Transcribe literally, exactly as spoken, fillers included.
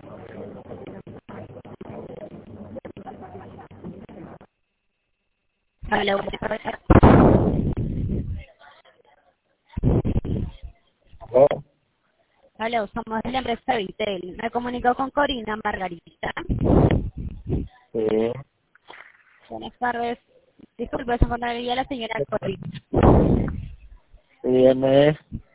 Hola, Oh, hola, somos de la empresa Vitel. Me comunico con Corina Margarita. sí, Buenas tardes. Disculpe, se encontraría la señora Corina. sí, M.